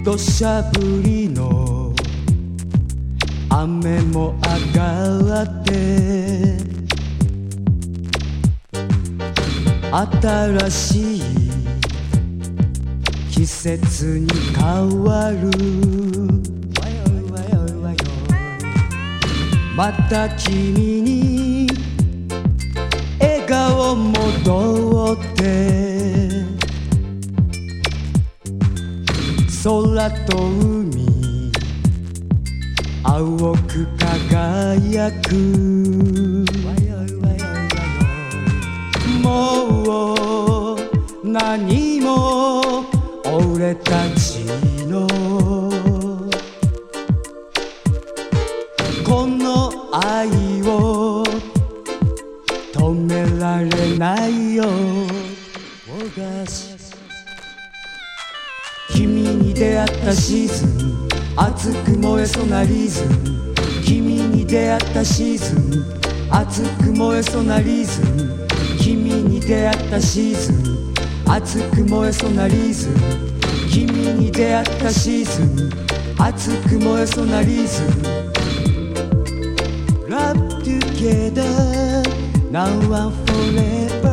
土砂降りの雨も上がって新しい季節に変わる。また君に笑顔戻って空と海青く輝く。もう何も俺たちのこの愛を止められないよ。君に出会ったシーズン熱く燃えそうなリズム。君に出会ったシーズン熱く燃えそうなリズム。君に出会ったシーズン熱く燃えそうなリズム。君に出会ったシーズン熱く燃えそうなリズム。Love together now and forever